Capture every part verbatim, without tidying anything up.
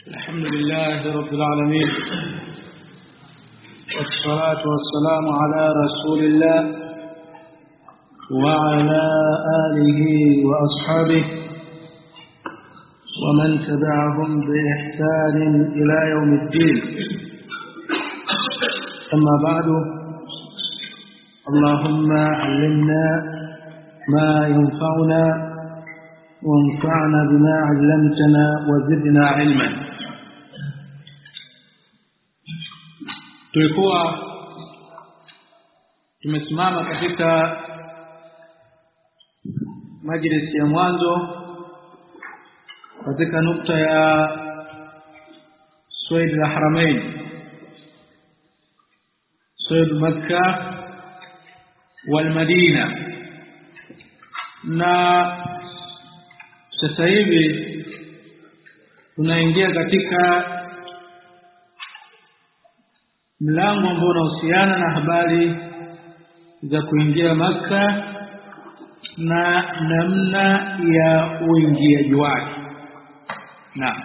الحمد لله رب العالمين، والصلاة والسلام على رسول الله وعلى آله وأصحابه ومن تبعهم بإحسان إلى يوم الدين. أما بعد، اللهم علمنا ما ينفعنا وانفعنا بما علمتنا وزدنا علما. Tulikuwa tumesimama katika majlisi ya mwanzo katika nukta ya Sayd al-Haramain, Sayd Makkah wal Madina, na sasa hivi tunaingia katika mlango ambao unahusiana na habari za kuingia Makka na namna ya uingiaji wake. Naam.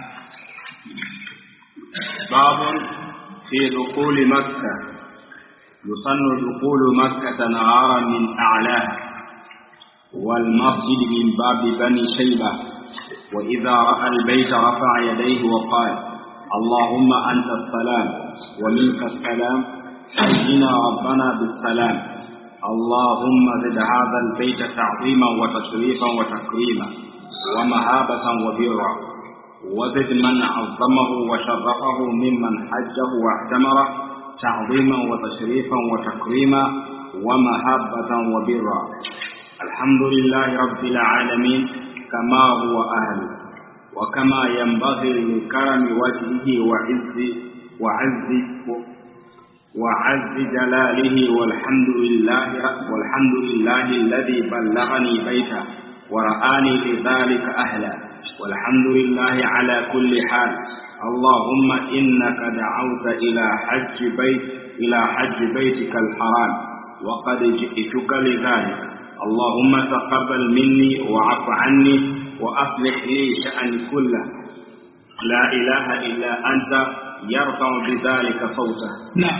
Babu fi dukhul Makkah. Yusannu dukhul Makkah nahara min a'laha wal masjid min babi bani Shaybah, wa idha ra'a al-bayta rafa'a yadayhi wa qala اللهم أنت السلام ومنك السلام حينا ربنا بالسلام اللهم زد هذا البيت تعظيما وتشريفا وتكريما ومهابة وبرا وزد من عظمه وشرفه ممن حجه واعتمره تعظيما وتشريفا وتكريما ومهابة وبرا. الحمد لله رب العالمين كما هو أهله وكما ينبغي لكرم وجهه وعز وعز وعز جلاله، والحمد لله والحمد لله الذي بلغني بيته ورآني لذلك أهلا، والحمد لله على كل حال. اللهم إنك دعوت إلى حج بيت إلى حج بيتك الحرام وقد جئتك لذلك. اللهم تقبل مني وعف عني وأصلح لي شأني كله، لا إله إلا أنت يرفع بذلك صوته. نعم.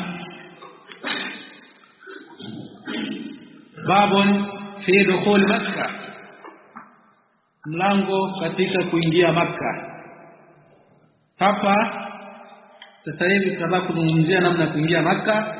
باب في دخول مكة، mlango katika kuingia Makka. Hapa sasa hivi tunataka kuzungumzia namna kuingia Makka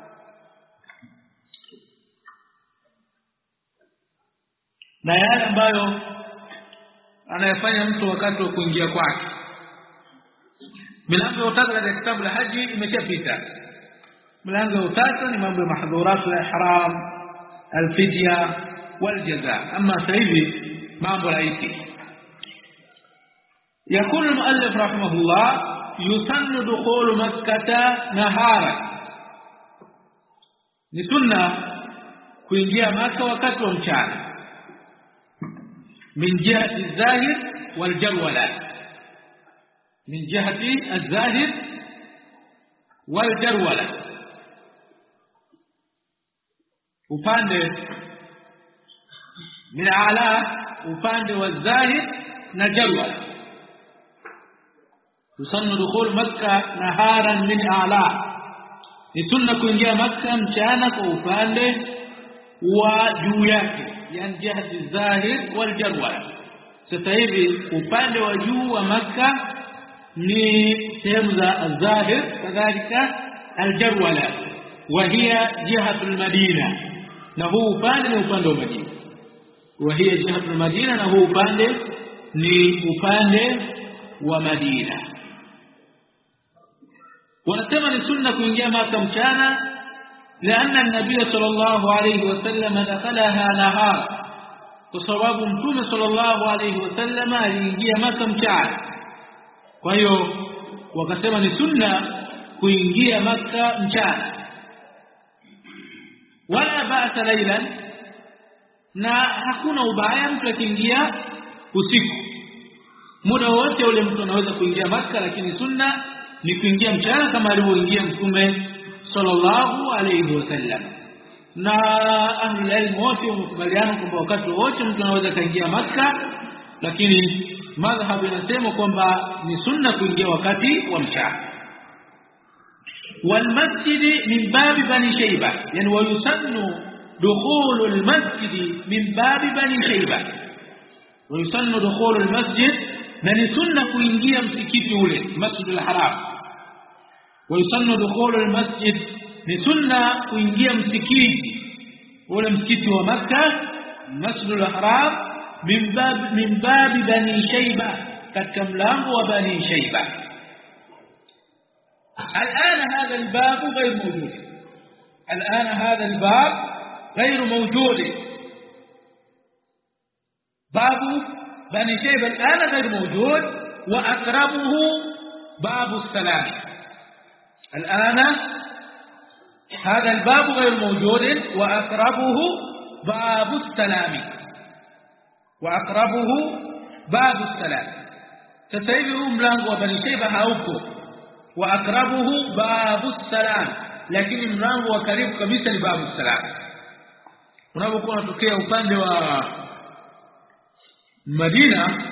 na yale ambayo anayefanya mtu wakati wa kuingia kwake. Milango utaka katika kitabu la haji imeshapita. Milango utaka ni mambo ya mahdhurat al-ihram, al-fidya wal-jaza. Ama sasa hivi mambo laiti. يقول المؤلف رحمه الله: يسن دخول مكة نهارا. ni sunna kuingia Makka wakati wa mchana, من جهة الظاهر والجرولة، من جهة الظاهر والجرولة. upande من أعلى upande والظاهر نجرولة. يسن دخول مكة نهارا من أعلى. ni sunna kuingia Makka mchana kwa upande wa juu yake, yani jihati zahir wal jarwala. Sasa hivi upande wa juu wa Makka ni sehemu za zahir, kadhalika al jarwala wa hiya jihatu al Madina, na huu upande ni upande wa Madina. Wa hiya jihatu al Madina, na huu upande ni upande wa Madina. Wanasema ni sunna kuingia Makka mchana لأن النبي صلى الله عليه وسلم دخلها نهار، وصواب متوم صلى الله عليه وسلم aliingia Makka mchana. Kwa hiyo wakasema ni sunna kuingia Makka mchana. Wala ba'sa laylan, na hakuna ubaya mtu akiingia usiku. Muda wote ule mtu anaweza kuingia Makka, lakini sunna ni kuingia mchana kama alivyoingia Mtume sallallahu alayhi wasallam. Na ahli ilmu wote wamekubaliana kwamba wakati wote mtu anaweza kaingia Makka, lakini madhhabu inasema kwamba ni sunna kuingia wakati wa mchana. والمسجد من باب بني شيبة يعني ويسن دخول المسجد من باب بني شيبة ويسن دخول المسجد من سنة kuingia msikiti ule Masjid al-Haram ويسن دخول المسجد ni sunna kuingia msikiti ule msikiti wa Makkah Masjid al-Haram min bab min bab bani Shayba katika mlango wa bani Shayba. الآن هذا الباب غير موجود الآن هذا الباب غير موجود باب بني شيبة الآن غير موجود وأقربه باب السلام. الآن هذا الباب غير موجود وأقربه باب السلام وأقربه باب السلام. تسيبه ملانغ وبني شيبة هاوكو واقربه باب السلام lakini mlango wa karibu kabisa ni babu salam. Unapokuwa unatokea upande wa Madina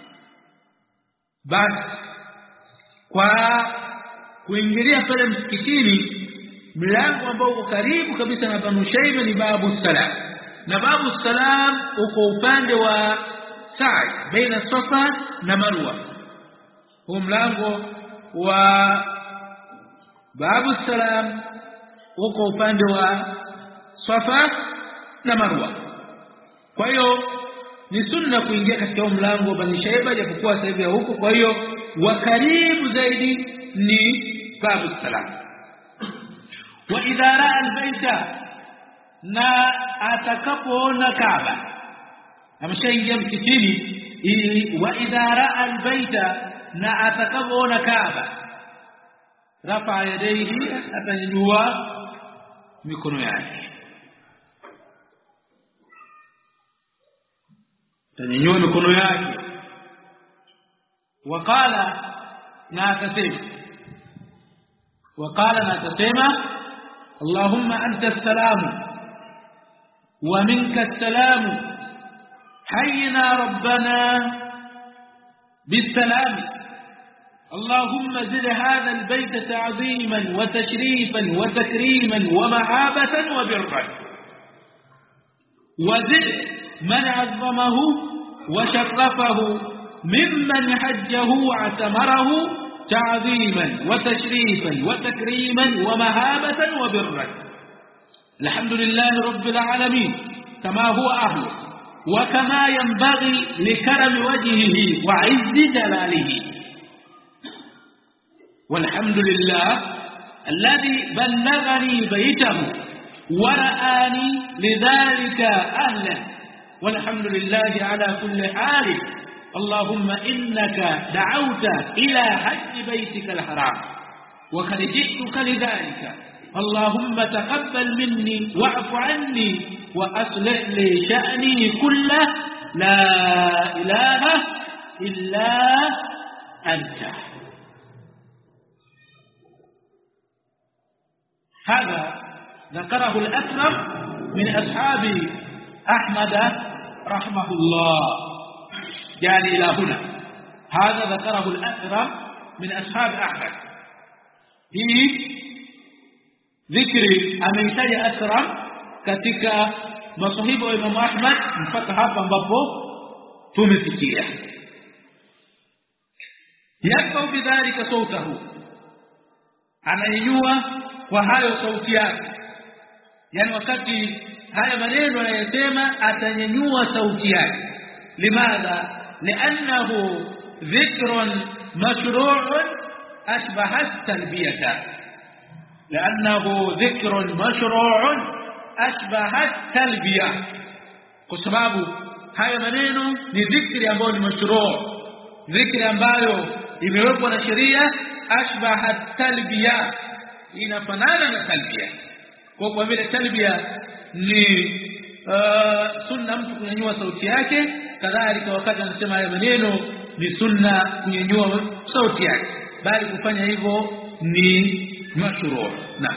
basi kwa kuingilia pale msikitini mlango ambao uko karibu kabisa na Banu Shayba ni babu salam na babu salam uko upande wa sa'i baina Safa na Marwa. Huu mlango wa babu salam uko upande wa Safa na Marwa. Kwa hiyo ni sunna kuingia katika mlango wa Bani Shayba japokuwa sasa hivi huko. Kwa hiyo wa karibu zaidi ni babu salam. Wa idha ra'a albayta na atakapoona Kaaba ameshaingia msikitini. Wa idha ra'a albayta na atakapoona Kaaba rafa yadayhi atanyanyua mikono yake atanyanyua mikono yake wakala na atasema wakala na atasema Allahumma anta as-salam wa minka as-salam hayyina rabbana bis-salam اللهم زد هذا البيت تعظيما وتشريفا وتكريما ومحابة وبرا وزد من عظمه وشرفه ممن حجه واعتمره تعظيما وتشريفا وتكريما ومهابة وبرا. الحمد لله رب العالمين كما هو أهله وكما ينبغي لكرم وجهه وعز جلاله. والحمد لله الذي بلغني بيته ورآني لذلك أهلا. والحمد لله على كل حال. اللهم إنك دعوت إلى حج بيتك الحرام وقد جئتك لذلك. اللهم تقبل مني واعف عني وأصلح لي شأني كله لا إله إلا أنت. هذا ذكره الأكثر من أصحاب أحمد رحمه الله يعني إلى هنا. هذا ذكره الأكثر من أصحاب أحمد في ذكر أميتي أكثر katika masahibu wa Imam Ahmad mpaka hapa ambapo tumefikia. Yakau bidhalika sautahu anainyua kwa hayo sauti yake, yani wakati haya maneno anayosema atanyanyua sauti yake. Limadha? Li'annahu dhikrun mashru'un ashbaha at-talbiyata. Li'annahu dhikrun mashru'un ashbaha at-talbiya. Kwa sababu haya maneno ni dhikri ambayo ni mashru', dhikri ambayo imewekwa na sheria. Ashbaha at-talbiya, inafanana na talbia. Kwa kwa vile talbia ni uh, sunna mtu kunyanyua sauti yake, kadhalika wakati anasema haya maneno ni sunna kunyanyua sauti yake, bali kufanya hivyo ni mashru'. Na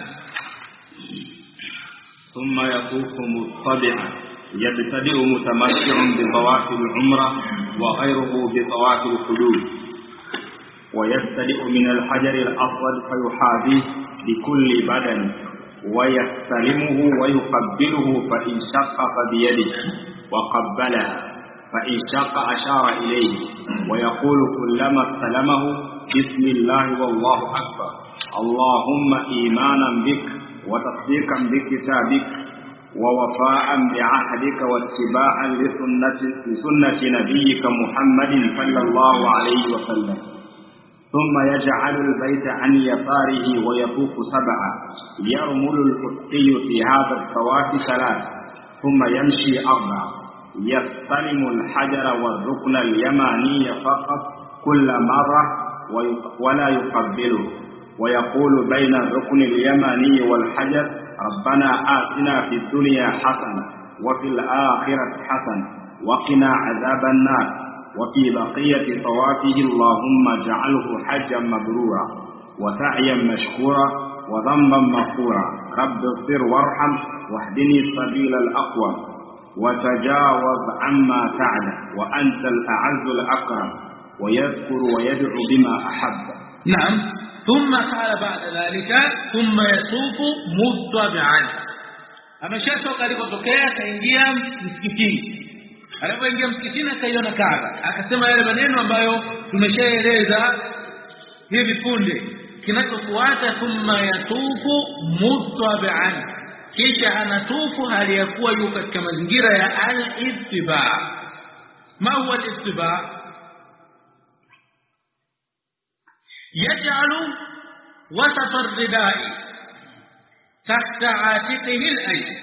thumma yaqufu muttabi'an yabtadi'u mutamatti'un bi tawaf al-umra وغيره بطواف الحدود ويبتدئ من الحجر الأسود فيحاذيه بكل بدن ويستلمه ويقبله فإن شق فبيده وقبلها فإن شق أشار إليه ويقول كلما استلمه بسم الله والله أكبر اللهم إيمانا بك وتصديقا بكتابك ووفاء بعهدك واتباعا لسنة, لسنة نبيك محمد صلى الله عليه وسلم ثم يجعل البيت عن يساره ويطوف سبعا يرمل الحقي في هذا الطواف ثلاث ثم يمشي أربعا يستلم الحجر والركن اليماني فقط كل مرة ولا يقبله ويقول بين الركن اليماني والحجر ربنا آتنا في الدنيا حسنة وفي الآخرة حسنة وقنا عذاب النار وفي بقية طوافه اللهم اجعله حجا مبرورا وسعيا مشكورا وذنبا مغفورا رب اغفر وارحم واهدني السبيل الأقوم وتجاوز عما تعلم وأنت الأعز الأكرم ويذكر ويدعو بما أحب. نعم. ثم قال بعد ذلك ثم يطوف متبعا. ameshatoka alikotokea kaingia msikitini. Alipoingia msikitini akaiona Kaaba, akasema yale maneno ambayo tumeshaeleza hivi punde. Kinachofuata thumma yatufu mutabi'an, kisha anatufu hali ya kuwa yuko katika mazingira ya al-ittiba. Ma huwa al-ittiba? yaj'alu wasat ar-ridai tahta 'atiqihi al-ayman,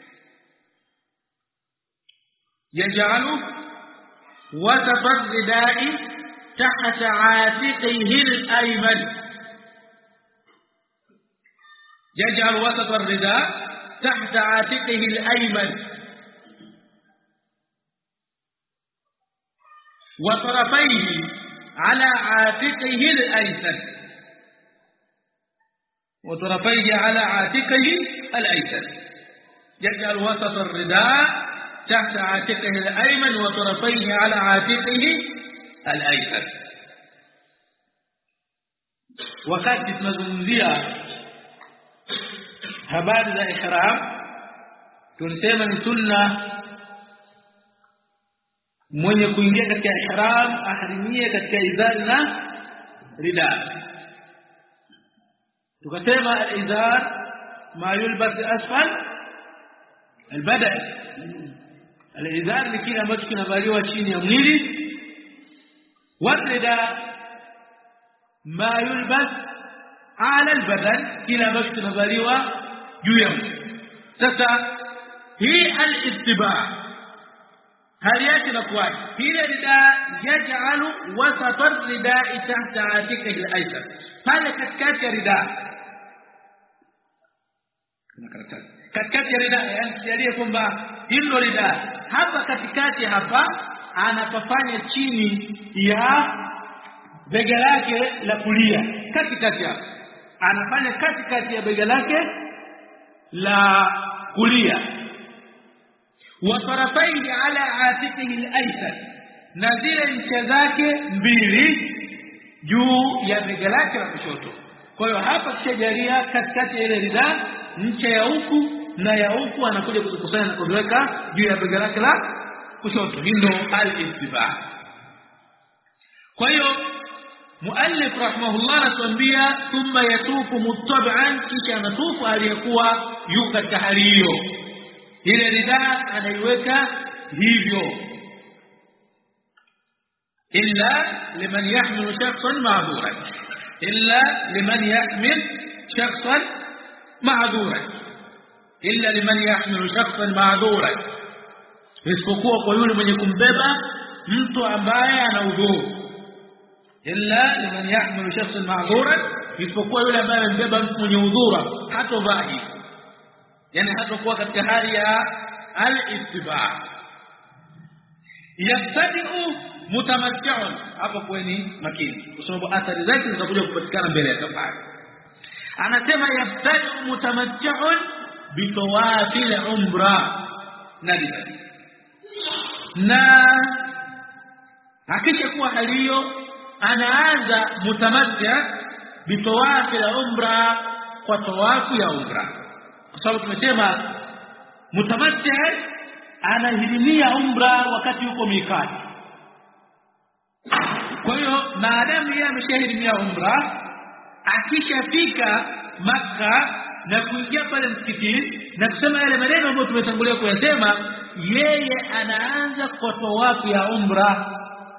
yaj'alu wasat ar-ridai tahta 'atiqihi al-ayman, يجعل وسط الرداء تحت عاتقه الأيمن وطرفيه على عاتقه الأيسر وطرفيه على عاتقه الأيسر يجعل وسط الرداء تحت عاتقه الأيمن وطرفيه على عاتقه الأيسر. وقد تمزمزيها habari za ihram tunasema ni sunna mwenye kuingia katika ihram ahrimie katika izar na rida. tukasema al-izar ma yulbas asfal al-badan, al-izar ni kile ambacho kinavaliwa chini ya mwili, wa rida ma yulbas ala al-badan, kile ambacho kinavaliwa juu ya mwili. Sasa hii al-ittiba hali yake na kuaje? Ile rida yaj'alu wasata ar-rida'i tahta 'atiqihi al-aysar, pale katikati ya rida, kuna karatasi katikati ya rida, yani sijalie kwamba hilo rida hapa katikati hapa anapafanya chini ya bega lake la kulia, katikati hapa anafanya katikati ya bega lake la kulia, wa tarafaini ala atiqihi al-aysar, na zile ncha zake mbili juu ya bega lake la kushoto. Kwa hiyo hapa kishajalia katikati ya ile rida, ncha ya huku na ya huku anakuja kuzikusanya na kuweka juu ya bega lake la kushoto. Hii ndio al-ittiba. Kwa hiyo muallif rahimahullah anatuambia thumma yatufu muttabi'an, kisha anatufu aliyekuwa yuko katika hali hiyo, ile rida anaiweka hivyo, illa liman yahmil shakhsan ma'dhuran, illa liman yahmil shakhsan ma'dhuran, illa liman yahmil shakhsan ma'dhuran, isipokuwa kwa yule mwenye kumbeba mtu ambaye ana udhuru. illa liman yahmilu shakhsan ma'dhuran, isipokuwa yule ambaye amebeba mtu mwenye udhura, hatovaa hivi, yani hatakuwa katika hali ya al-ittiba. Yabtadi'u mutamatti'un, hapo kweni makini kwa sababu athari zake zitakuja kupatikana mbele ya safari. Anasema yabtadi'u mutamatti'un bitawafil umra, nadi na Hakika kuwa hali hiyo anaanza mutamattia bitawafi la umra, kwa tawafu ya umra, kwa sababu tumesema mutamattia anahirimia umra wakati yuko mikati. Kwa hiyo maadamu yeye ameshahirimia umra, akishafika Makka na kuingia pale msikitini na kusema yale maneno ambayo tumetangulia kuyasema, yeye anaanza kwa tawafu ya umra.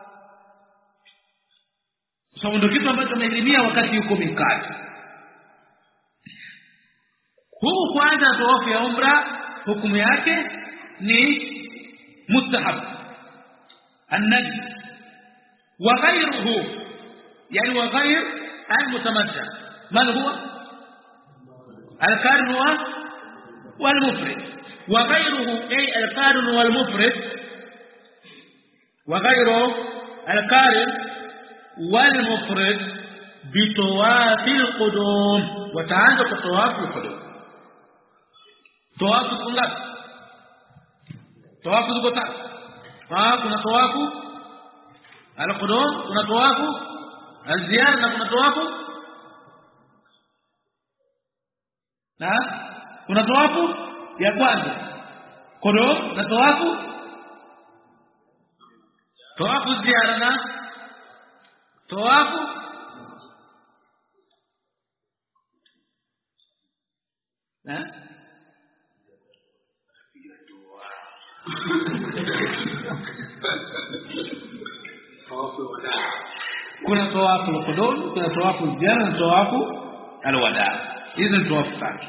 So ndio kitu ambacho amehirimia wakati yuko mikati. Huu kwanza tawafu ya umra hukumu yake ni mustahab an-najm wa ghayruhu, yani wa ghayr al-mutamattia. Man huwa al-qarin wal-mufrid, wa ghayruhu ay al-qarin wal-mufrid, wa ghayruhu al-qarin wal-mufrid bitawafi al-qudum, wataanza kwa tawafu al-qudum. Tawafu kungapi? Tawafu ziko tatu. Ah, kuna tawafu al-qudum, kuna tawafu al-ziyara, na kuna tawafu na kuna tawafu ya kwanza qudum, na tawafu tawafu ziyara, na tawafu na kuna tawafu al-qudum, kuna tawafu al-ziyara, na tawafu al-wada. Hizo ni tawafu tatu.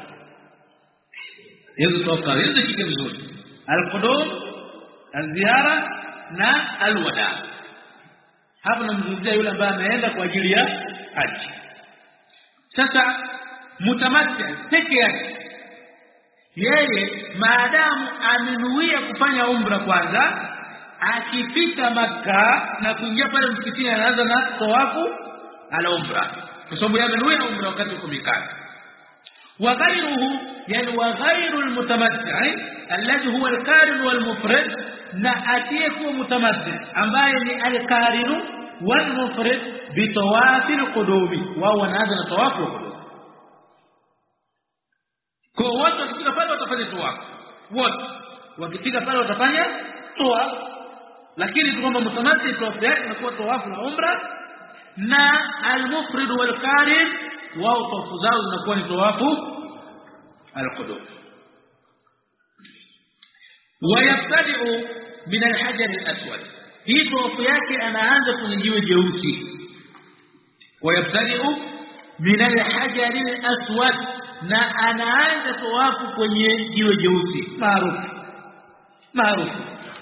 Hizo tawafu hizo kike vizuri: al-qudum, al-ziyara na al-wada. Hapa namzungumzia yule ambaye ameenda kwa ajili ya haji. Sasa mutamattia peke yake, yeye maadamu amenuia kufanya umra kwanza, akifika Makka na kuingia pale msikitini anaanza na tawafu al-umra, kwa sababu yeye amenuia umra wakati uko mikati. Wa ghayruhu, yani wa ghayru al-mutamattia alladhi huwa al-qarin wal-mufrid, na atiyekuwa mutamattia ambaye ni al-qarin wal-mufrid bitawafi al-qudum, wao wanaanza na tawafu al-qudum. Kwa wote wakifika pale watafanya tawafu, wote wakifika pale watafanya tawafu, lakini kwamba mutamattia tawafu yake inakuwa tawafu na umra, na al-mufrid wal-qarin wao tawafu zao zinakuwa ni tawafu al-qudum. Wayabtadi'u min al-hajar al-aswad, hii tawafu yake anaanza kwenye jiwe jeusi. Wayabtadi'u min al-hajar al-aswad, na anaanza tawafu kwenye jiwe jeusi maarufu maarufu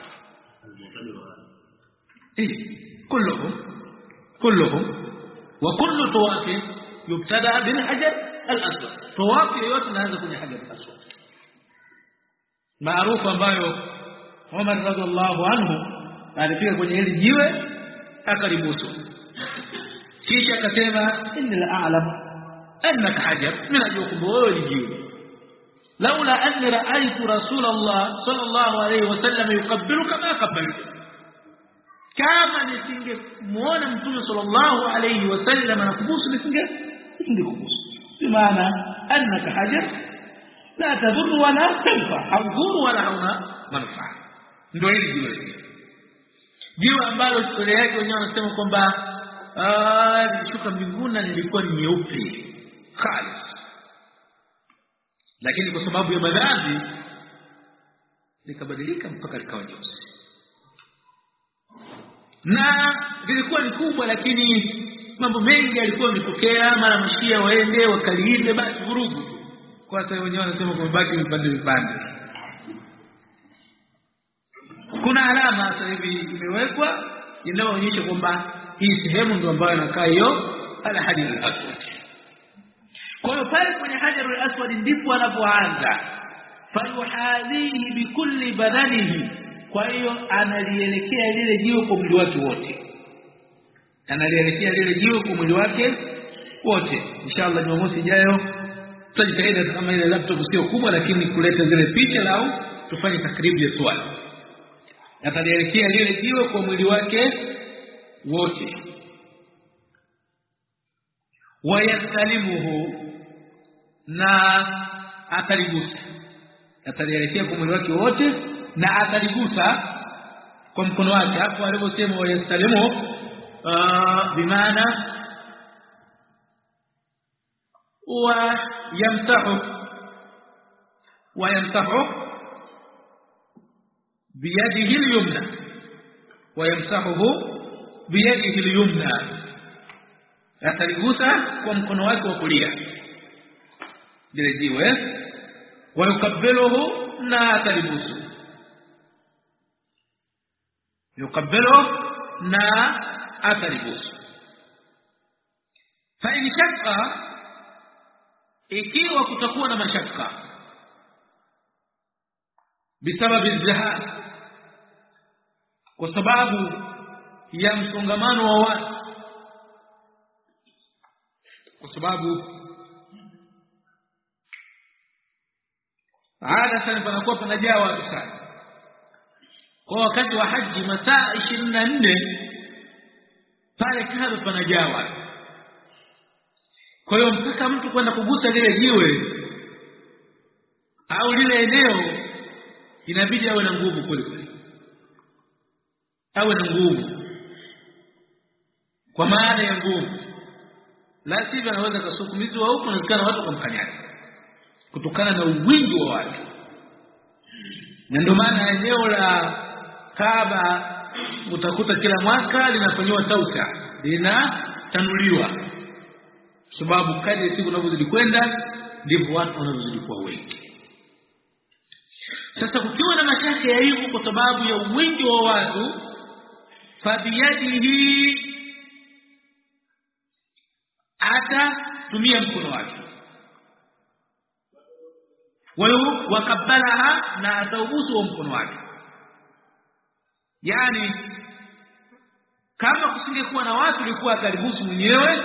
eh kulluhum kulluhum wa kullu tawafin yubtada bil hajar al-aswad. Tawafu yote inaanza kwenye hajar al-aswad maarufu, ambayo Umar radhiallahu anhu alifika kwenye hili jiwe akalibusu, kisha akasema inni a'lam أنك حجر من أجوكم وولجيه لولا أني رأيت رسول الله صلى الله عليه وسلم يقبلك ما قبلت. كما نسنجك مونا متوم صلى الله عليه وسلم نكبوس نسنجك نسنجك كبوس، بمعنى أنك حجر لا تضر ولا تنفع، حضور ولا هنا منفع. ndio hili jiwe jiwe ambalo historia yake wenyewe wanasema kwamba ah nilishuka mbinguni na nilikuwa ni nyeupe khalis, lakini kwa sababu ya madhambi likabadilika mpaka likawa jeusi. Na lilikuwa ni kubwa, lakini mambo mengi yalikuwa yametokea, mara mashia waende wakaliinde, basi vurugu. Kwa sababu wenyewe wanasema kumebaki vipande vipande. Kuna alama sasa hivi imewekwa inayoonyesha kwamba hii sehemu ndio ambayo inakaa hiyo al-hajar al-aswad. Kwa hiyo pale kwenye hajar al-aswad ndipo anapoanza fayuhadhihi bikulli badanihi. Kwa hiyo analielekea lile jiwe kwa mwili wake wote, analielekea lile jiwe kwa mwili wake wote. Inshallah Jumamosi ijayo tutajitahidi kama ile laptop sio kubwa, lakini kuleta zile picha au tufanye takribu ya swali. Atalielekea lile jiwe kwa mwili wake wote. Wayastalimuhu, na ataligusa, atalielekea kwa mwili wake wote na ataligusa kwa mkono wake. Hapo aliposema wayastalimuhu bimaana wa yamsahu wa yamsahu biyadihi al-yumna wa yamsahuhu biyadihi al-yumna, ataligusa kwa mkono wake wa kulia lile jiwe. Wa yukabbiluhu, na atalibusu, yukabbiluhu na atalibusu. Fa in shakka, ikiwa kutakuwa na mashaka bisababi al-zahab, kwa sababu ya msongamano wa watu, kwa sababu ada sana panakuwa panajaa watu sana. Kwa wakati wa haji masaa ishirini na nne pale kando panajaa watu. Kwa hiyo mpaka mtu kwenda kugusa lile jiwe au lile eneo inabidi awe na nguvu kweli kweli, awe na nguvu, kwa maana ya nguvu, la sivyo anaweza kusukumizwa huko na kana watu kumkanyaga kutokana na wingi wa watu. Na ndio maana eneo la Kaaba utakuta kila mwaka linafanywa tausa, linatanuliwa, sababu kadri siku zinazozidi kwenda ndivyo watu wanazozidi kuwa wengi. Sasa kukiwa na mashaka ya hivyo kwa sababu ya wingi wa watu, fabiyadihi, atatumia mkono wake, wayo wakabbalaha, na ataubusu wa mkono wake. Yani kama kusingekuwa na watu ilikuwa atalibusu mwenyewe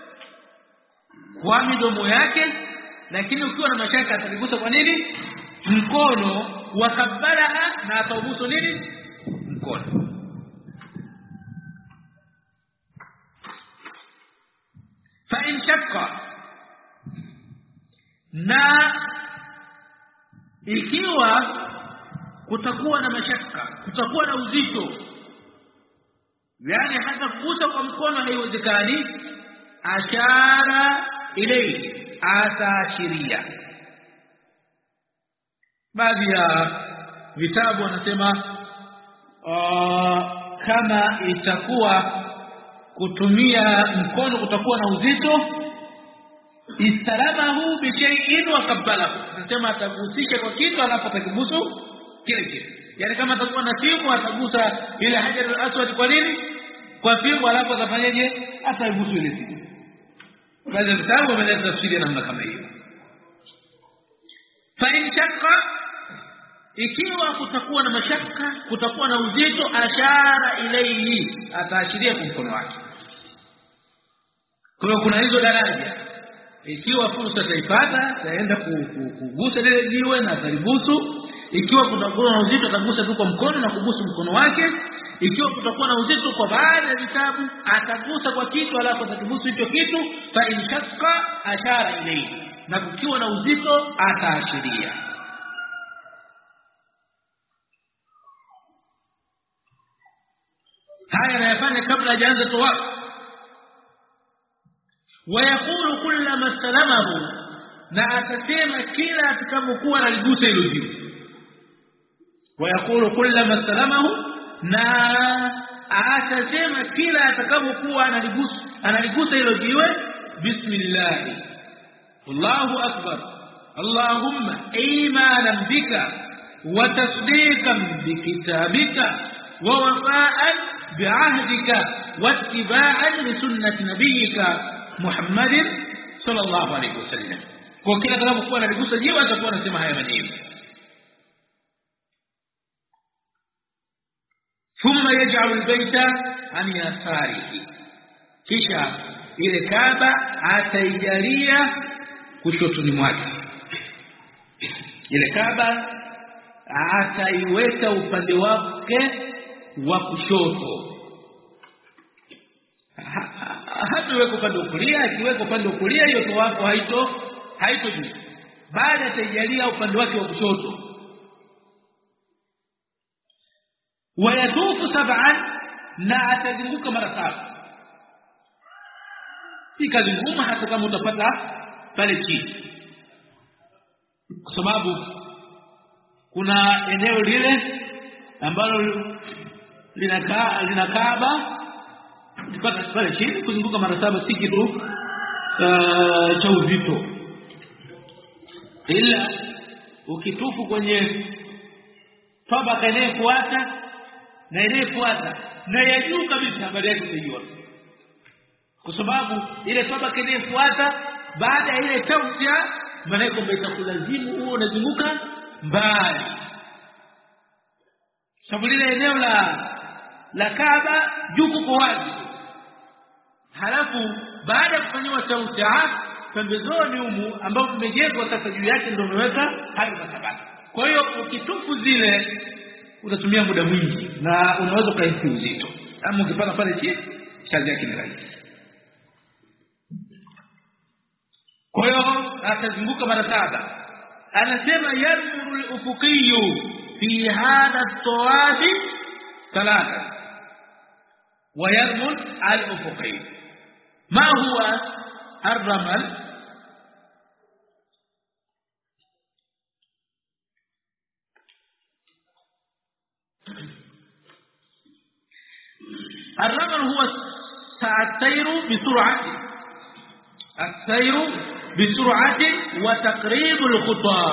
kwa midomo yake, lakini ukiwa na mashaka atalibusa kwa nini? Mkono. Wakabbalaha, na ataubusu nini? Mkono. Fa in shakka, na ikiwa kutakuwa na mashaka, kutakuwa na uzito, yani hata kugusa kwa mkono haiwezekani, ashara ilayhi, ataashiria. Baadhi ya vitabu wanasema kama itakuwa kutumia mkono kutakuwa na uzito, istalamahu bi shay'in wa qabbalahu, nasema atagusisha kwa kitu alafu atakibusu kile kitu. Yani kama atakuwa na fimbo atagusa ile hajar al-aswad kwa nini? Kwa fimbo, alafu atafanyaje? Ataigusa ile fimbo. Baadhi ya vitabu wameleta tafsiri namna kama hiyo. Fa in shakka, ikiwa kutakuwa na mashaka, kutakuwa na uzito, ashara ilayhi, ataashiria kwa mkono wake. Kwa hiyo kuna hizo daraja. Ikiwa fursa taipata, taenda kugusa lile jiwe na atalibusu. Ikiwa kutakuwa na uzito, atagusa tu kwa mkono na kubusu mkono wake. Ikiwa kutakuwa na uzito, kwa baadhi ya vitabu atagusa kwa kitu alafu atakibusu hicho kitu. Fa in shakka ashara ilayhi, na kukiwa na uzito ataashiria. Haya anayafanya kabla hajaanza tawaf. Wayaqulu kullama salamahu, na atasema kila atakapokuwa analigusa hilo jiwe. Wayaqulu kullama salamahu, na atasema kila atakapokuwa analigusa analigusa hilo jiwe, bismillah, Allahu akbar, Allahumma imanan bika wa tasdiqan bikitabika wa wafa'an bi'ahdika wa ittiba'an li sunnati nabiyyika Muhammadin sallallahu alayhi wasallam. Kwa kila atakapokuwa analigusa jiwe atakuwa anasema haya maneno. Thumma yaj'alu al-bayta an yasarihi, kisha ile Kaaba ataijalia kushotoni mwake. Ile Kaaba ataiweka upande wake wa kushoto, mahabu iweko upande wa kulia, ikiweko upande wa kulia hiyo tawafu haito haito juu. Baada atajalia upande wake wa kushoto. Wayatufu sab'an, na atazunguka mara saba. Si kazi ngumu hata kama utapata pale chini. Kwa sababu kuna eneo lile ambalo linakaa linakaaba, ukipata pale chini kuzunguka mara saba si kitu uh, cha uzito. Ila ukitufu kwenye tabaka inayofuata na inayofuata na ya juu kabisa, habari yake unaiona, kwa sababu ile tabaka inayofuata baada ya ile tawsia, maana yake kwamba itakulazimu huo unazunguka mbali. Sababu lile eneo la la Kaaba juu kuko wazi, halafu baada ya kufanywa tawsia pembezoni humu ambao kumejengwa sasa juu yake ndio umeweka hayo masabati. Kwa hiyo ukitufu zile utatumia muda mwingi na unaweza kuhisi uzito. Ama ukipata pale chini kazi yake ni rahisi. Kwa hiyo atazunguka mara saba. Anasema yarmuru al-ufuqiyyu fi hadha at-tawaf thalatha wa yarmul al-ufuqiyyu. Ma huwa ar-ramal? الرمل هو السير بسرعة السير بسرعة وتقريب الخطى.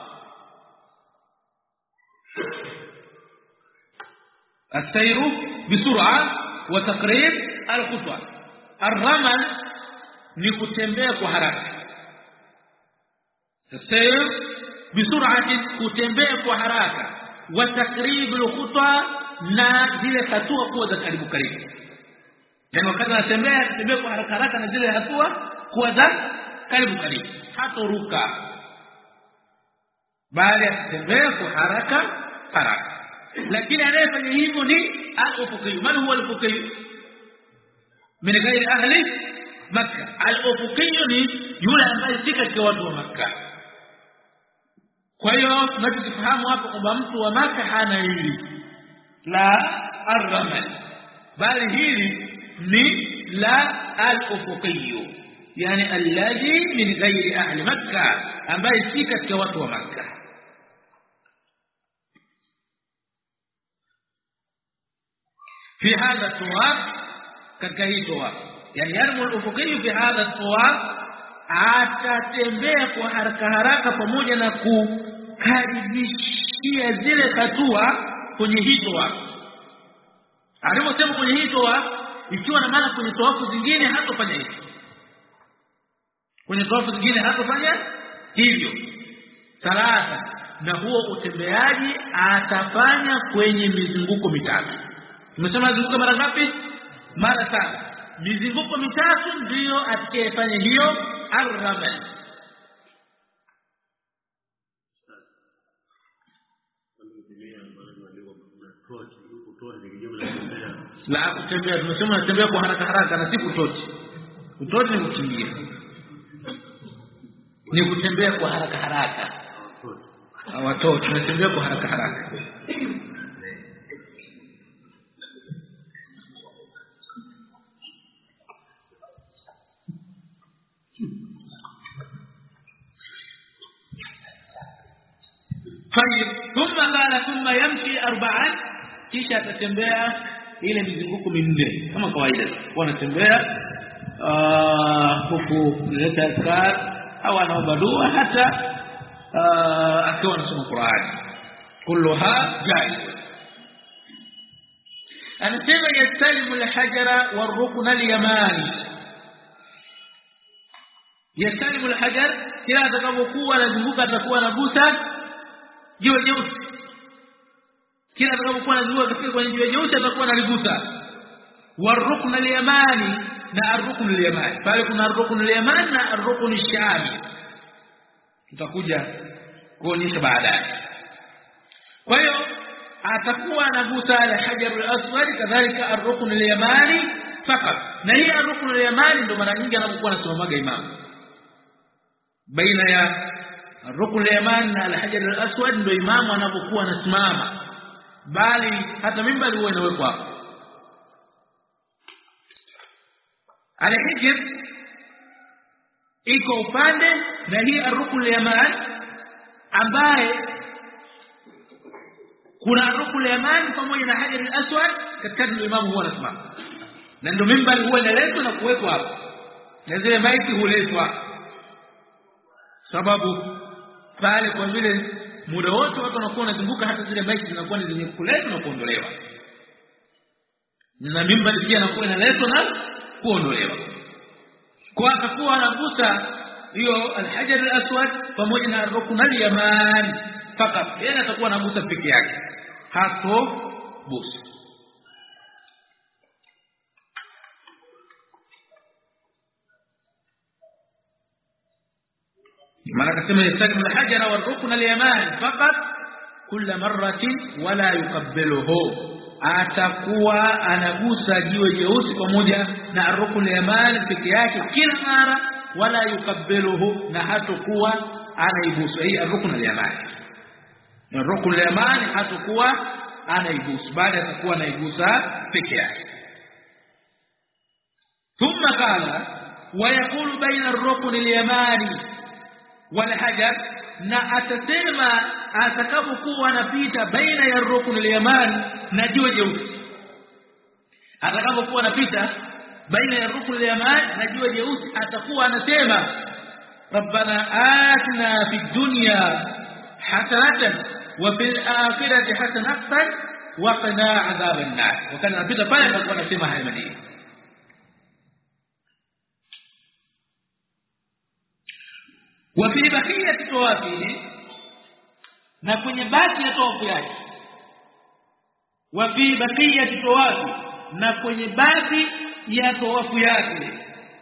السير بسرعة وتقريب الخطى. الرمل نكتembea kwa haraka. السير بسرعة kutembea kwa haraka wa تقريب الخطى na zile hatua kuwa za karibu karibu. Yaani wakati anatembea anatembea kwa haraka haraka na zile hatua kuwa za karibu karibu, hatoruka bali atembea kwa haraka haraka. Lakini anayefanya hivyo ni al-ufuqi. Man huwa al-ufuqi? Min ghairi ahli Makkah. Al-ufuqi ni yule ambaye si katika watu wa Makkah. Kwa hiyo tunachofahamu hapo kwamba mtu wa Makkah hana hili la ar-ramal, bali hili ni la al-ufuqi, yani alladhi min ghairi ahli Makkah, ambaye si katika watu wa Makkah. في هذا الطواف katika hii tawaf, yani yarmu al-ufuqi fi hadha at-tawaf, atatembea kwa haraka haraka pamoja na kukaribishia zile hatua kwenye hii tawaf. Aliposema kwenye hii tawaf, ikiwa na maana kwenye tawafu zingine hatofanya hivyo. Kwenye tawafu zingine hatofanya hivyo. Salata, na huo utembeaji atafanya kwenye mizunguko mitatu. Tumesema mizunguko mara ngapi? Mara saba. Mizunguko mitatu ndio atakayefanya hiyo ar-ramal. La kutembea, tumesema natembea kwa haraka haraka na si kutoti. Kutoti ni kukimbia. Ni kutembea kwa haraka haraka. Watoto tunatembea kwa haraka haraka. طيب ثم قال ثم يمشي أربعا، kisha atatembea ile mizunguko minne kama kawaida. Wanatembea huku leta azkar au anaomba dua, hata akiwa anasoma Qur'an, kulluha jaiz. Anasema yastalimu al-hajara war-rukn al-yamani. Yastalimu al-hajar, kila atakapokuwa anazunguka atakuwa anagusa jiwe jeusi. Kila atakapokuwa anazunguka katika kwenye jiwe jeusi atakuwa analigusa. War-rukn al-yamani, na ar-rukn al-yamani, pale kuna ar-rukn al-yamani na ar-rukn al-shami, tutakuja kuonyesha baadaye. Kwa hiyo atakuwa anagusa al-hajar al-aswad, kadhalika ar-rukn al-yamani fakat. Na hii rukun al-yamani ndio mara nyingi anapokuwa anasimamaga imamu baina ya rukun al-yamani na al-hajar al-aswad, ndio imamu anapokuwa anasimama, bali hata mimbari huwa inawekwa hapo. Al-hijr iko upande na hii rukun al-yamani ambaye kuna rukun al-yamani pamoja na hajar al-aswad katikati, ndio imamu huwa anasimama, na ndio mimbari huwa inaletwa na kuwekwa hapo, na zile maiki huletwa, sababu pale kwa vile muda wote watu wanakuwa wanazunguka, hata zile maiki zinakuwa ni zenye kuletwa na kuondolewa, na mimbari pia inakuwa inaletwa na kuondolewa. Kwa atakuwa anagusa hiyo al-hajar al-aswad pamoja na rukun al-yamani fakat, yeye atakuwa anagusa peke yake, hato busu. maana akasema yastaqbilu al-hajara wa rukn al-yamani faqat kull marratin wala yuqabbiluhu, atakuwa anagusa jiwe jeusi pamoja na rukn al-yamani peke yake kila mara, wala yuqabbiluhu, na hatakuwa anaibusu hii rukn al-yamani, na rukn al-yamani hatakuwa anaibusu, bali atakuwa anaigusa peke yake. thumma qala wa yaqulu bayna ar-rukn al-yamani wal hajar, na atasema atakapokuwa anapita baina ya rukun al-yamani na jiwe jeusi, atakapokuwa anapita baina ya rukun al-yamani na jiwe jeusi atakuwa anasema rabbana atina fid dunya hasanatan wa fil akhirati hasanatan wa qina adhaban nar. Wakati anapita pale atakuwa anasema haya maneno. وفي بقيه طوافه, na kwenye baki ya tawafu yake, wafi baqiyati tawafi, na kwenye baki ya tawafu yake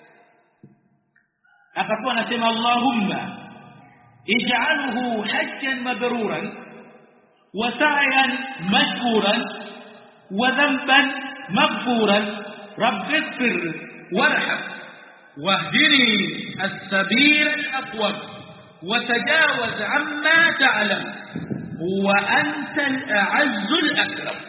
akakuwa anasema Allahumma ij'alhu hajjan mabruran wa sa'yan mashkuran wa dhanban maghfuran rabbighfir warham واهدني السبيل الأقوم وتجاوز عما تعلم وأنت الأعز الأكرم.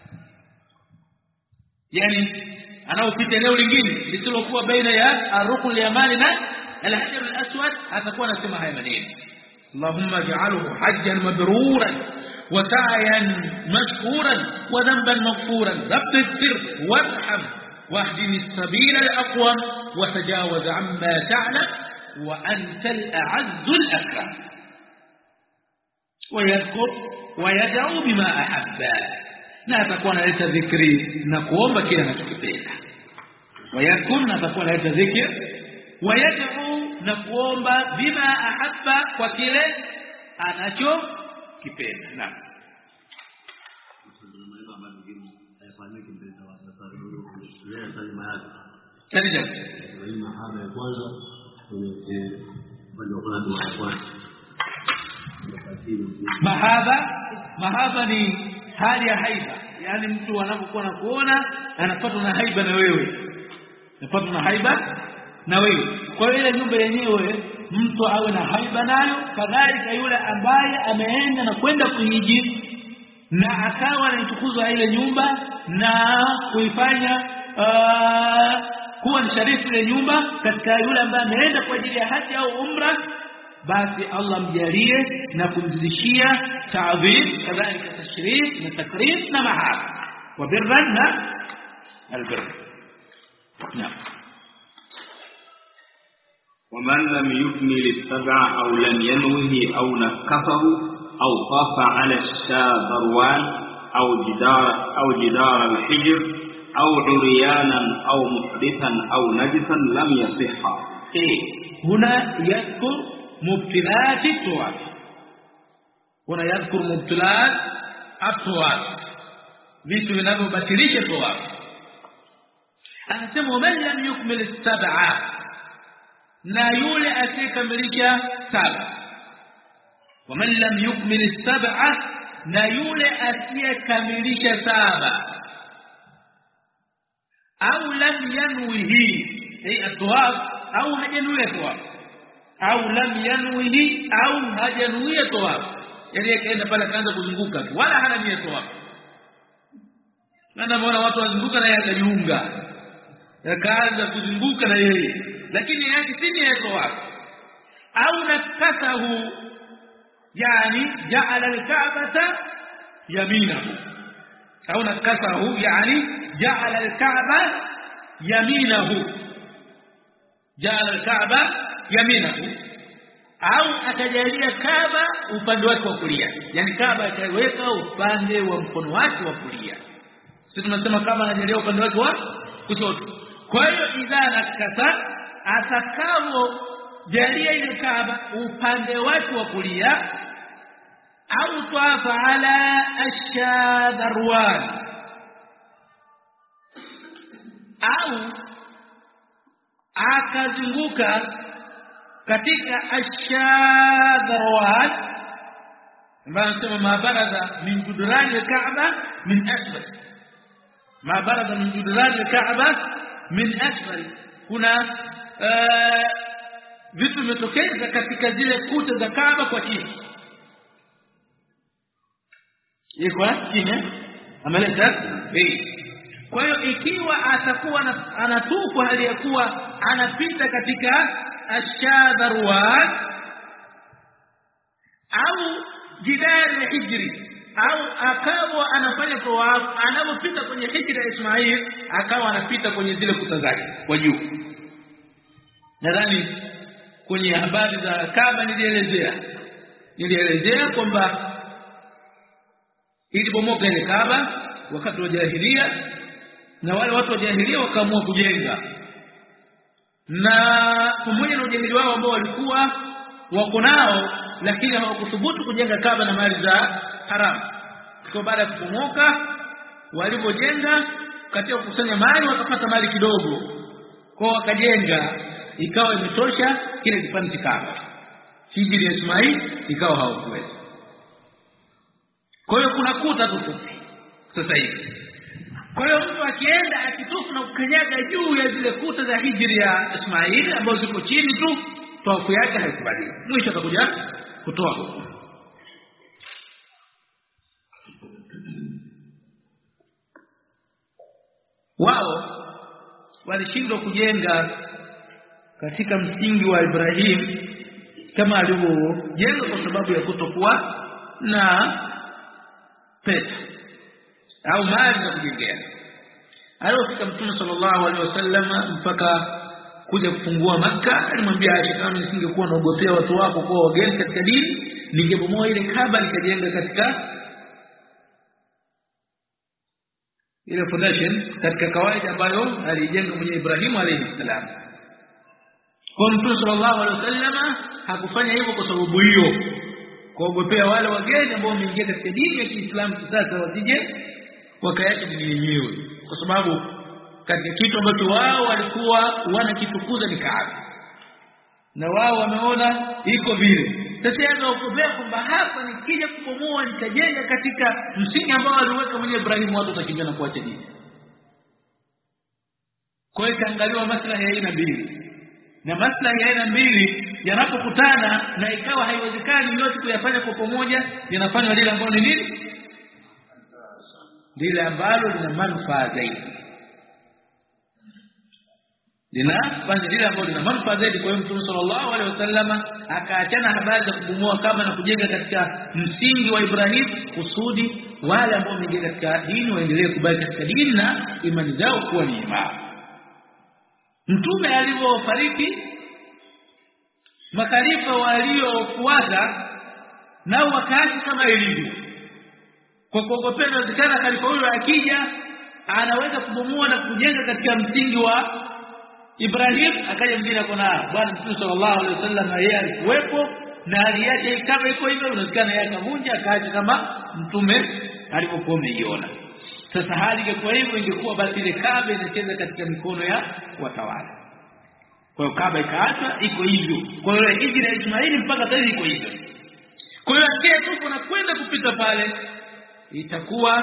يعني أنا وفيت eneo lingine lisilokuwa baina ya ar-rukn al-yamani na al-hajar al-aswad, atakuwa anasema haya maneno Allahumma ij'alhu hajjan mabruran wa sa'yan mashkuran wa dhanban maghfuran rabbighfir warham واهدني السبيل الأقوم وتجاوز عما تعلم وأنت الأعز الأكرم. ويذكر ويدعو بما أحب, لا تكون ليس ذكري نقوم بكلا نتكفينا. ويذكر لا تكون ليس ذكر, ويدعو نقوم بما أحب وكلا أنشو كفينا. نعم. Karibu. Mahaba ya kwanza kwenye bado kuna dua ya kwanza. Mahaba, mahaba ni hali ya haiba, yani mtu anapokuwa anakuona anapatwa na haiba na wewe, anapatwa na haiba na wewe. Kwa hiyo ile nyumba yenyewe mtu awe na haiba nayo, kadhalika yule ambaye ameenda na kwenda kuhiji na akawa anatukuzwa ile nyumba na kuifanya uh, kuwa ni sharifu ile nyumba katika yule ambaye ameenda kwa ajili ya haji au umra, basi Allah mjalie na kumzidishia ta'dhim, kadhalika tashrif na takrim na mahaba wa birran na albirr. Naam. ومن لم يكمل السبع أو لم ينوه أو نكفه أو طاف على الشاذروان أو جدار أو جدار الحجر أو عريانا أو محدثا أو نجسا لم يصح. إيه هنا يذكر مبتلات الطواف, هنا يذكر مبتلات الطواف, vitu vinavyobatilisha tawaf. Anasema man lam yukmil as-sab'a, na yule asikamilisha saba. Waman lam yukmil as-sab'a, na yule asiyekamilisha saba. au lam yanwihi ay atwaf au hajanuia tawaf au lam yanwihi au hajanuia tawaf yani akaenda pale kaanza kuzunguka wala hana nia tawaf na naona watu wazunguka na yeye akajiunga akaanza kuzunguka na yeye lakini yake si nia tawaf au nakasahu yani ja'ala al-ka'bata yaminahu au nakasahu yani ja'ala al-ka'ba yaminahu ja'ala al-ka'ba yaminahu au akajalia Kaaba upande wake wa kulia yani Kaaba akaiweka upande wa mkono wake wa kulia sisi tunasema kama anajalia upande wake wa kushoto kwa hiyo idha nakasa atakao jalia ile Kaaba upande wake wa kulia au tawafa ala ash-shadarwan au akazunguka katika ash-shadarwan ambayo nasema mabaraza min judrani al-Kaaba min asfal mabaraza min judrani al-Kaaba min asfal kuna vitu vimetokeza katika zile kuta za Kaaba kwa chini iko chini ameleta bei kwa hiyo ikiwa atakuwa anatufu hali ya kuwa anapita katika ash-shadarwan au jidari hijri au akawa anafanya tawaf anapopita kwenye hijri ya Ismail akawa anapita kwenye zile kuta zake kwa juu nadhani kwenye habari za Kaaba nilielezea nilielezea kwamba ilipomoka ile Kaaba wakati wa jahiliya na wale watu wa jahiliya wakaamua kujenga na pamoja na ujahili wao ambao walikuwa wako nao lakini hawakuthubutu kujenga Kaaba na mali za haram kwa baada ya kupomoka walipojenga katika kukusanya mali wakapata mali kidogo kwa wakajenga ikawa imetosha kile kipande cha Kaaba hijri ya Ismail ikawa hawakuweza kwa hiyo kuna kuta tufupi sasa hivi kwa hiyo mtu akienda akitufu na kukanyaga juu ya zile kuta za hijri ya Ismail ambazo ziko chini tu tawafu yake haikubadilika mwisho atakuja kutoa hukumu wao walishindwa kujenga katika msingi wa Ibrahim kama alivyojenga kwa sababu ya kutokuwa na pesa au mali za kujengea alipofika Mtume sallallahu alaihi wasallam mpaka kuja kufungua Makka alimwambia Aisha kama nisingekuwa naogopea watu wako kwa wageni katika dini ningebomoa ile Kaaba nikajenga katika ile foundation katika kawaida ambayo alijenga mwenye Ibrahim alayhi salam kwa Mtume sallallahu alaihi wasallam hakufanya hivyo kwa sababu hiyo kuogopea wale wageni ambao wameingia katika dini ya Kiislamu sasa wasije wakaacha dini yenyewe kwa sababu katika kitu ambacho wao walikuwa wanakitukuza ni Kaaba na wao wameona iko vile sasa yanaogopea kwamba hapa nikija kubomoa nitajenga katika msingi ambao aliweka mwenye Ibrahim watu watakimbia na kuacha dini kwa hiyo kaangaliwa maslahi ya aina mbili na maslahi ya aina mbili yanapokutana na ikawa haiwezekani yote kuyafanya kwa pamoja yanafanywa lile ambalo ni nini lile ambalo lina manufaa zaidi linafanya lile ambalo lina manufaa zaidi kwa hiyo Mtume sallallahu alaihi wasallam akaachana habari za kubomoa kama na kujenga katika msingi wa Ibrahim kusudi wale ambao wameingia katika dini waendelee kubaki katika dini na imani zao kuwa ni imara Mtume alipofariki makhalifa waliofuata nao wakaacha kama ilivyo kwa kuogopea inawezekana khalifa huyo akija anaweza kubomoa na kujenga katika msingi wa Ibrahim akaja mwingine akona bwana Mtume sallallahu alaihi wasallam yeye alikuwepo na aliacha kama iko hivyo inawezekana yeye akavunja akaacha kama Mtume alipokuwa ameiona sasa hali ingekuwa hivyo ingekuwa basi ile Kaaba inacheza katika mikono ya watawala kwa hiyo Kaaba ikaachwa iko hivyo kwa hiyo hijri ya Ismaili mpaka sasa iko hivyo kwa hiyo akiwa tuko na kwenda kupita pale itakuwa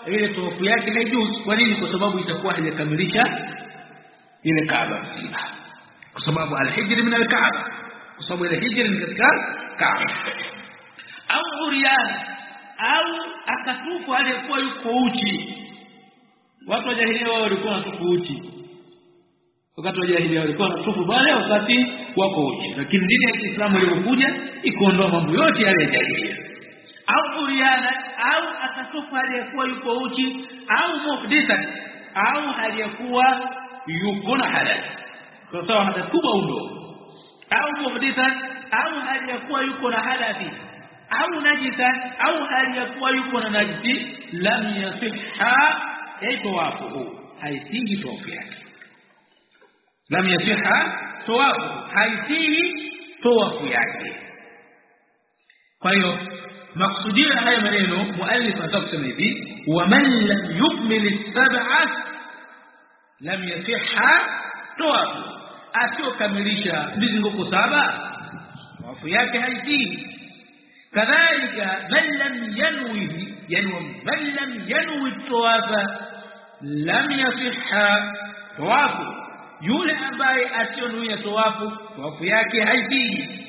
ile tawafu yake haijuzu. Kwa nini? Kwa sababu itakuwa haijakamilisha ile Kaaba mzima, kwa sababu al-hijr min al-Kaaba, kwa sababu ile hijr ni katika Kaaba. Au uriana, au akatufu aliyekuwa yuko uchi. Watu wa jahiliya wao walikuwa wanatufu uchi. Wakati wa jahiliya walikuwa wanatufu pale wakati wako uchi, lakini dini ya Kiislamu ilipokuja ikaondoa mambo yote yale ya jahiliya. Au uriana, au akatufu aliyekuwa yuko uchi, au muhdithan, au aliyekuwa yuko na hadathi, kwa sababu hadathi kubwa undo, au muhdithan, au aliyekuwa yuko na hadathi, au najisan, au aliyekuwa yuko na najisi, lam yasihha tawafuhu, haisihi tawafu yake. Lam yasihha tawafuhu, haisihi tawafu yake. Kwa hiyo maksudio ya haya maneno muallif atasema hivi: wa man lam yukmil as-sab'a lam yasihha tawafu, asiokamilisha mizunguko saba tawafu yake haisihi. kadhalika man lam yanwi, yani man lam yanwi tawafa lam yasihha tawafu, yule ambaye asionuia tawafu tawafu yake haisihi.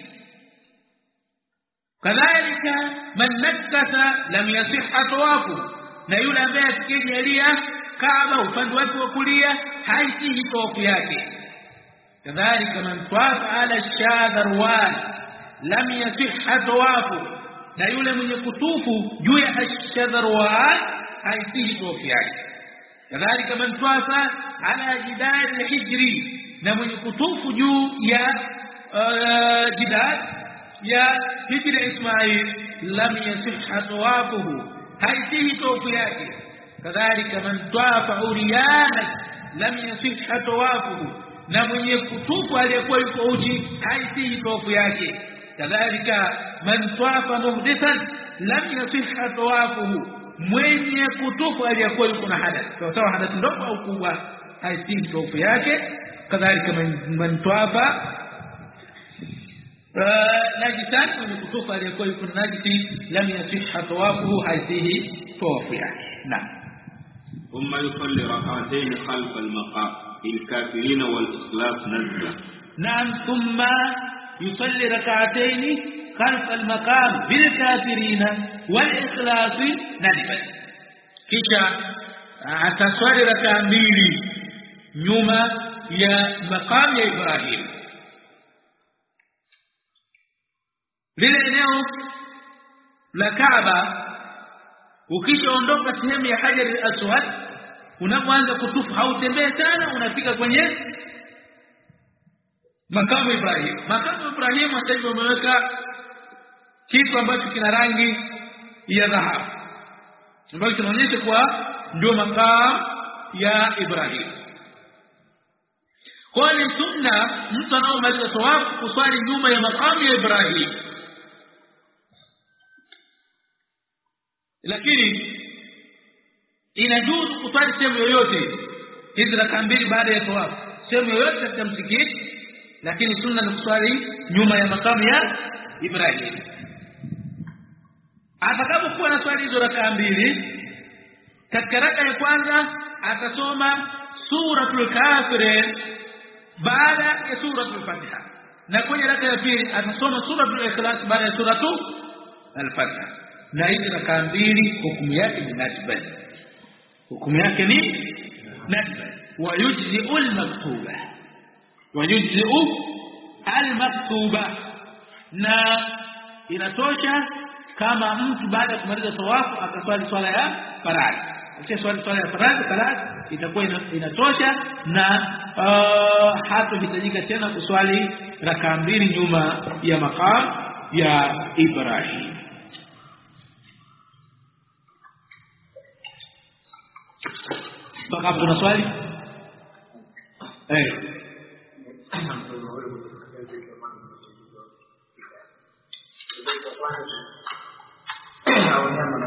kadhalika man nakasa lam yasihha tawafu, na yule ambaye akijalia Kaaba upande wake wa kulia haisihi tawafu yake. kadhalika man tawafa ala shadharwan lam yasihha tawafu, na yule mwenye kutufu juu ya shadharwan haisihi tawafu yake. kadhalika man tawafa ala jidari hijri, na mwenye kutufu juu ya uh, jidar ya hijri Ismail lam yasihha tawafuhu, haisihi tawafu yake. kadhalika man tawafa uriyana lam yasihha tawafuhu, na mwenye kutufu aliyekuwa yuko uchi haisihi tawafu yake. kadhalika man tawafa muhdithan lam yasihha tawafuhu, mwenye kutufu aliyekuwa yuko na hadath, sawa sawa hadath ndogo au kubwa, haisihi tawafu yake. kadhalika man, man tawafa najisan, mwenye kutufu aliyekuwa yuko na najisi lam yasihha tawafuhu, haisihi tawafu yake. Naam. ثم يصلي ركعتين خلف المقام للكافرين والإخلاص نزلا. نعم. ثم يصلي ركعتين خلف المقام بالكافرين والإخلاص نزلا. kisha ataswali raka mbili nyuma ya maqam ya Ibrahim. Lile eneo la Kaaba, ukishaondoka sehemu ya Hajar al-Aswad, unapoanza kutufu hautembee sana, unafika kwenye makamu Ibrahim. Makamu Ibrahim sasa hivi wameweka kitu ambacho kina rangi ya dhahabu, ambacho kinaonyesha kwa ndio makamu ya Ibrahim. Kwa ni sunna mtu anaomaliza tawafu kuswali nyuma ya makamu ya Ibrahim, lakini inajuzu kuswali sehemu yoyote hizi raka mbili baada ya tawafu, sehemu yoyote katika msikiti, lakini sunna ni kuswali nyuma ya makamu ya Ibrahim. Atakapokuwa na swali hizo raka mbili, katika raka ya kwanza atasoma suratul Kafir baada ya suratul Fatiha, na kwenye raka ya pili atasoma suratul Ikhlas baada ya suratul Al-Fatiha. Na hizi raka mbili hukumu yake ni nadba, hukumu yake ni nadba. wa yujzi'u al-maktuba, wa yujzi'u al-maktuba, na inatosha kama mtu baada ya kumaliza tawafu akaswali swala ya faradhi. Kisha swali swala ya faradhi kala itakuwa inatosha, na uh, hatohitajika tena kuswali raka mbili nyuma ya maqam ya Ibrahim. Mpaka hapo kuna swali? Eh. Wanyama